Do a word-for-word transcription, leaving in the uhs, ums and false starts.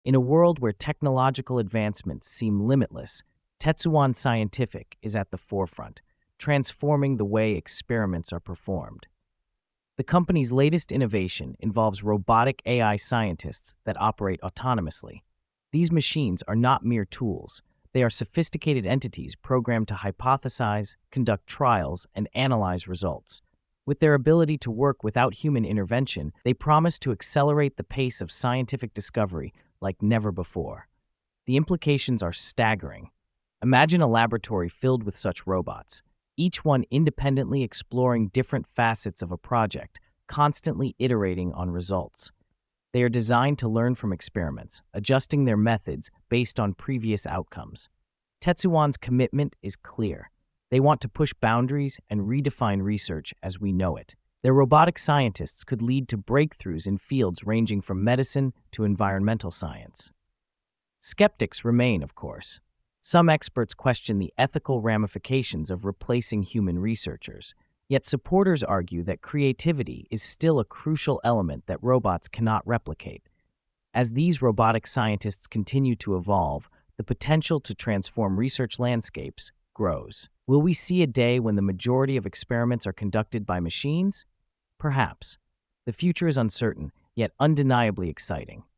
In a world where technological advancements seem limitless, Tetsuan Scientific is at the forefront, transforming the way experiments are performed. The company's latest innovation involves robotic A I scientists that operate autonomously. These machines are not mere tools. They are sophisticated entities programmed to hypothesize, conduct trials, and analyze results. With their ability to work without human intervention, they promise to accelerate the pace of scientific discovery like never before. The implications are staggering. Imagine a laboratory filled with such robots, each one independently exploring different facets of a project, constantly iterating on results. They are designed to learn from experiments, adjusting their methods based on previous outcomes. Tetsuan's commitment is clear. They want to push boundaries and redefine research as we know it. Their robotic scientists could lead to breakthroughs in fields ranging from medicine to environmental science. Skeptics remain, of course. Some experts question the ethical ramifications of replacing human researchers, yet supporters argue that creativity is still a crucial element that robots cannot replicate. As these robotic scientists continue to evolve, the potential to transform research landscapes grows. Will we see a day when the majority of experiments are conducted by machines? Perhaps. The future is uncertain, yet undeniably exciting.